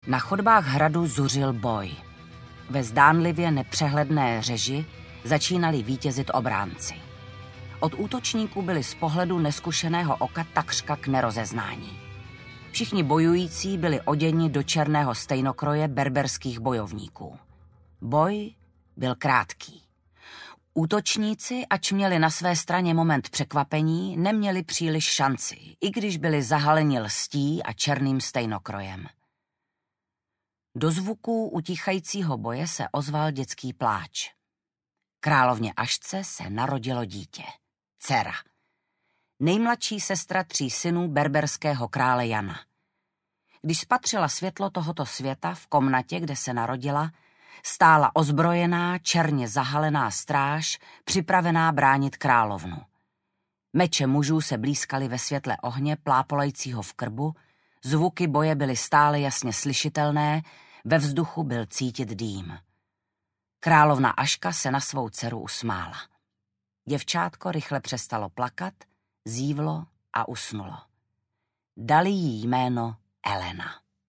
Na chodbách hradu zuřil boj. Ve zdánlivě nepřehledné řeži začínali vítězit obránci. Od útočníků byli z pohledu neskušeného oka takřka k nerozeznání. Všichni bojující byli oděni do černého stejnokroje berberských bojovníků. Boj byl krátký. Útočníci, ač měli na své straně moment překvapení, neměli příliš šanci, i když byli zahaleni lstí a černým stejnokrojem. Do zvuků utichajícího boje se ozval dětský pláč. Královně Ašce se narodilo dítě, dcera. Nejmladší sestra 3 synů berberského krále Jana. Když spatřila světlo tohoto světa v komnatě, kde se narodila, stála ozbrojená, černě zahalená stráž, připravená bránit královnu. Meče mužů se blýskaly ve světle ohně plápolajícího v krbu, zvuky boje byly stále jasně slyšitelné, ve vzduchu byl cítit dým. Královna Aška se na svou dceru usmála. Děvčátko rychle přestalo plakat, zívlo a usnulo. Dali jí jméno Elena.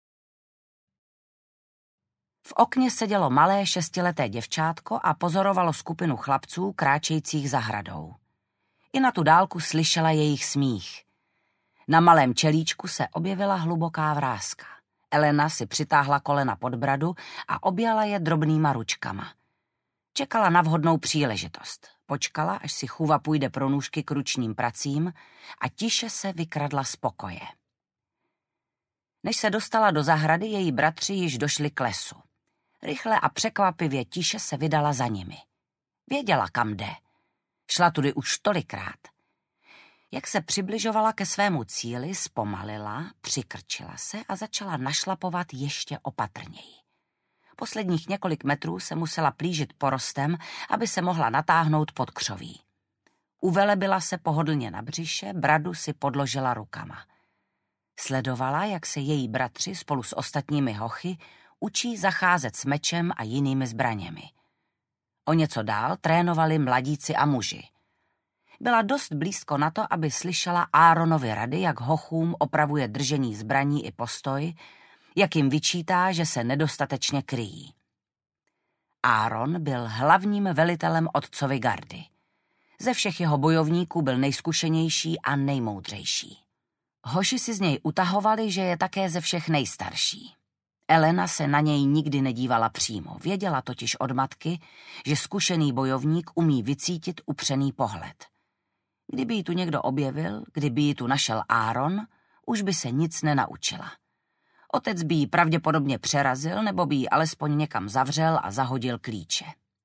V okně sedělo malé 6leté děvčátko a pozorovalo skupinu chlapců kráčejících zahradou. I na tu dálku slyšela jejich smích. Na malém čelíčku se objevila hluboká vráska. Elena si přitáhla kolena pod bradu a objala je drobnýma ručkama. Čekala na vhodnou příležitost. Počkala, až si chůva půjde pro nůžky k ručním pracím a tiše se vykradla z pokoje. Než se dostala do zahrady, její bratři již došli k lesu. Rychle a překvapivě tiše se vydala za nimi. Věděla, kam jde. Šla tudy už tolikrát. Jak se přibližovala ke svému cíli, zpomalila, přikrčila se a začala našlapovat ještě opatrněji. Posledních několik metrů se musela plížit porostem, aby se mohla natáhnout pod křoví. Uvelebila se pohodlně na břiše, bradu si podložila rukama. Sledovala, jak se její bratři spolu s ostatními hochy učí zacházet s mečem a jinými zbraněmi. O něco dál trénovali mladíci a muži. Byla dost blízko na to, aby slyšela Áronovi rady, jak hochům opravuje držení zbraní i postoj, jak jim vyčítá, že se nedostatečně kryjí. Áron byl hlavním velitelem otcovy gardy. Ze všech jeho bojovníků byl nejzkušenější a nejmoudřejší. Hoši si z něj utahovali, že je také ze všech nejstarší. Elena se na něj nikdy nedívala přímo, věděla totiž od matky, že zkušený bojovník umí vycítit upřený pohled. Kdyby ji tu někdo objevil, kdyby ji tu našel Áron, už by se nic nenaučila. Otec by ji pravděpodobně přerazil, nebo by ji alespoň někam zavřel a zahodil klíče.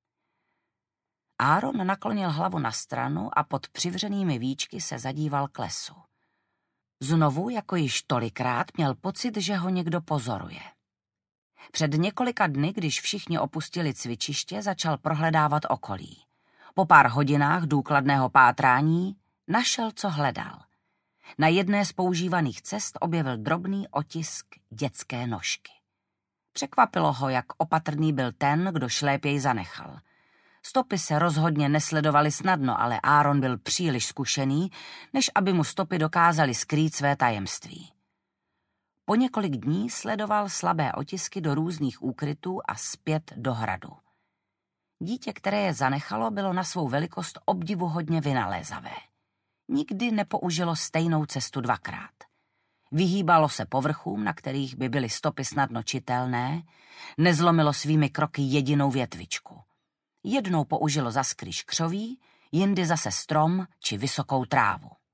Áron naklonil hlavu na stranu a pod přivřenými víčky se zadíval k lesu. Znovu, jako již tolikrát, měl pocit, že ho někdo pozoruje. Před několika dny, když všichni opustili cvičiště, začal prohledávat okolí. Po pár hodinách důkladného pátrání našel, co hledal. Na jedné z používaných cest objevil drobný otisk dětské nožky. Překvapilo ho, jak opatrný byl ten, kdo šlép jej zanechal. Stopy se rozhodně nesledovaly snadno, ale Áron byl příliš zkušený, než aby mu stopy dokázaly skrýt své tajemství. Po několik dní sledoval slabé otisky do různých úkrytů a zpět do hradu. Dítě, které je zanechalo, bylo na svou velikost obdivuhodně vynalézavé. Nikdy nepoužilo stejnou cestu dvakrát. Vyhýbalo se povrchům, na kterých by byly stopy snadno čitelné, nezlomilo svými kroky jedinou větvičku. Jednou použilo za skrýš křoví, jindy zase strom či vysokou trávu.